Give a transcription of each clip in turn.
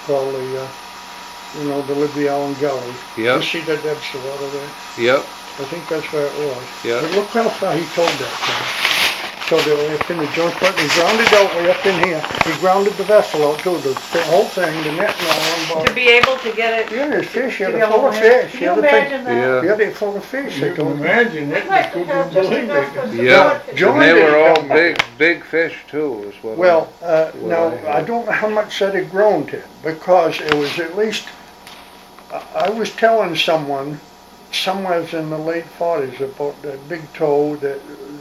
called the, the Libby Allen Gully. Yep. You see that Debster water there? Yep. I think that's where it was. Yep. But look how far he told that thing. So they were up in the joint part, he grounded out way up in here. He grounded the vessel out too, the whole thing, the net and all on To be able to get it. Yeah, there's fish, to be they're able full to of handle- fish. Can you imagine that? Yeah. Yeah, they're full of fish, they You can told me. imagine We'd it. like to have just enough for some Yeah. John They did were all it. big fish too, is what. Well, what now, I I don't know how much that had grown to, because it was at least, I was telling someone, somewhere in the late 40s, about that big toad that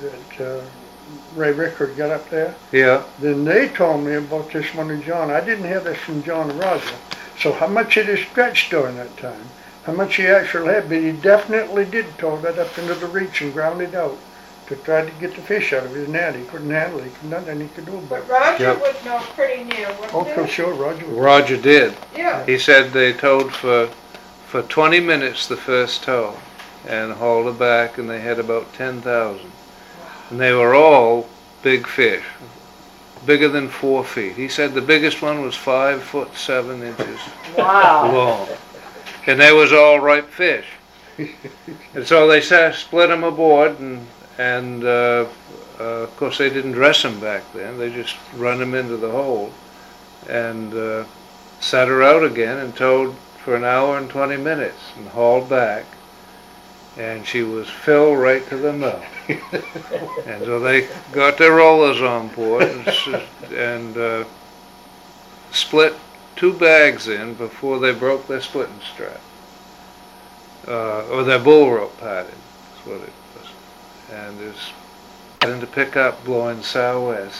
Ray Rickard got up there. Yeah. Then they told me about this one to John. I didn't hear this from John and Roger. So how much it is stretched during that time, how much he actually had, but he definitely did tow that up into the reach and ground it out to try to get the fish out of his net. He couldn't handle it. Nothing he could do about But it. Roger Yep. would know pretty near, Oh, wouldn't for he? sure, Roger. Roger did. Yeah. He said they towed for 20 minutes the first tow and hauled it back, and they had about 10,000. And they were all big fish, bigger than 4 feet. He said the biggest one was 5'7" Wow. long. And they was all ripe fish. And so they split them aboard, and of course they didn't dress them back then. They just run them into the hold and set her out again and towed for an hour and 20 minutes and hauled back. And she was filled right to the mouth. And so they got their rollers on board and split 2 bags in before they broke their splitting strap. Or their bull rope pattern, is what it was. And it's into pickup blowing southwest.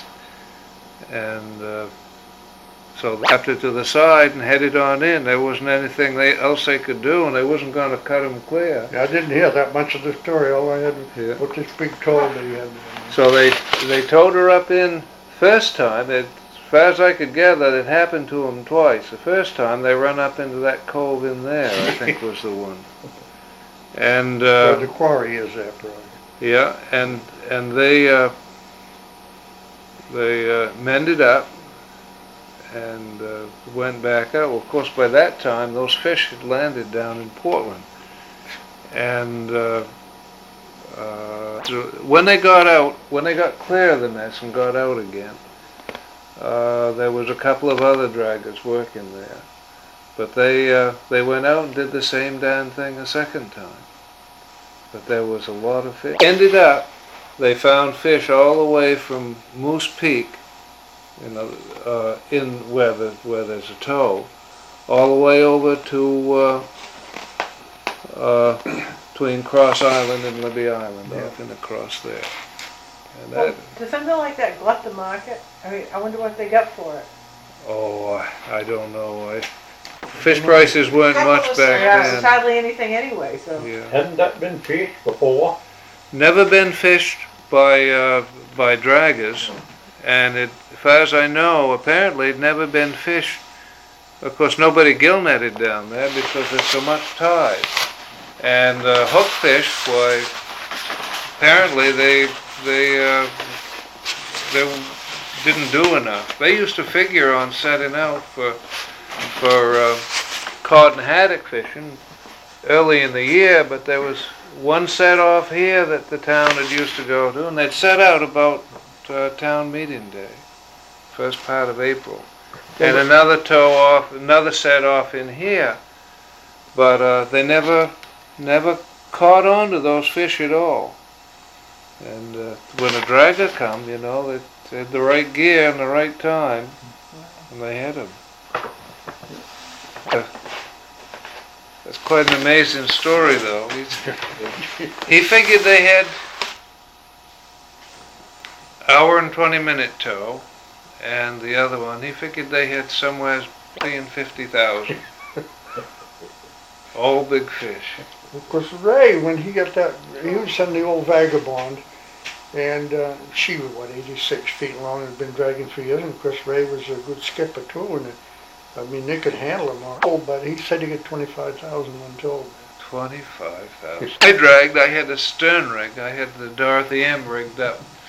And so they left it to the side and headed on in. There wasn't anything else they could do, and they wasn't going to cut them clear. Yeah, I didn't hear that much of the story. All I had Yeah. was this big toad that he had. So they towed her up in first time. As far as I could gather, it happened to them twice. The first time they run up into that cove in there, I think was the one. And Where the quarry is there, probably. yeah, and they mended up and went back out. Well, of course, by that time, those fish had landed down in Portland. And so when they got clear of the mess and got out again, there was a couple of other draggers working there. But they went out and did the same damn thing a second time. But there was a lot of fish. Ended up, they found fish all the way from Moose Peak, in where there's a tow, all the way over to between Cross Island and Libby Island, off and across there. And Well, that, does something like that glut the market? I mean, I wonder what they got for it. oh, I don't know. Fish prices weren't much back Yeah, it's then. hardly anything anyway, so. Yeah. Hadn't that been fished before? Never been fished by draggers, and as far as I know, apparently it never been fished. Of course, nobody gill netted down there because there's so much tide. And hookfish, why, apparently they didn't do enough. They used to figure on setting out for cod and haddock fishing early in the year, but there was one set off here that the town had used to go to, and they'd set out about town meeting day, first part of April, and another set off in here, but they never caught on to those fish at all. And when a dragger come, they had the right gear and the right time, and they had them. That's quite an amazing story, though. He figured they had hour and 20-minute tow, and the other one, he figured they had somewhere between 50,000. All big fish. Of course, Ray, when he got that, he was on the old Vagabond, and she was, 86 feet long and had been dragging for years, and of course Ray was a good skipper too, and they could handle him all. Oh, but he said he got 25,000 when told. 25,000. I had a stern rig. I had the Dorothy M rigged up